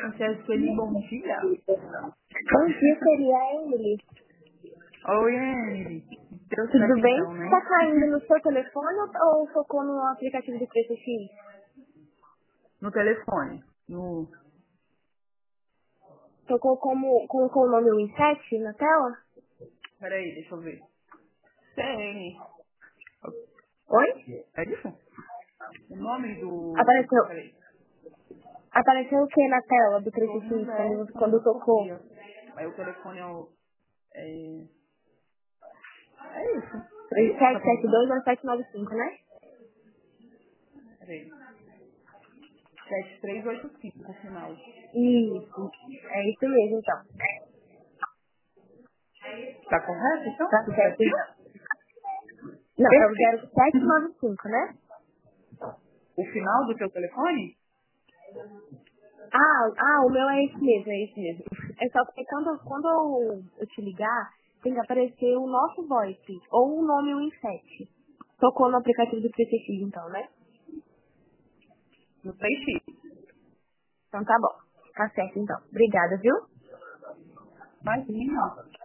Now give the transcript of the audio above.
Francescoli, bom dia. Bom dia, seria a Emily. Oi, Emily. Deu Tudo certo bem? então, né? Tá caindo no seu telefone ou focou no aplicativo de PCX? No telefone. Tocou colocou o nome Win7 na tela? Peraí, deixa eu ver. CN. Oi? É isso? O nome do... Apareceu, Peraí. apareceu o que na tela do Todo 365 mundo quando tocou? Aí o telefone é o... É isso. É isso que tá perguntando? 3772 ou 795, né? Peraí. 7385, no final. Isso. É isso mesmo, então. Tá correto, então? Tá Do certo, perfil? então. Não, é o Perfeito. 0795, né? O final do teu telefone? O meu é esse mesmo, é esse mesmo. É só porque quando eu te ligar, tem que aparecer o nosso voice, ou o nome Win7. Tocou no aplicativo do PCX, então, né? No Face. Então tá bom. Tá certo, então. Obrigada, viu? Imagina.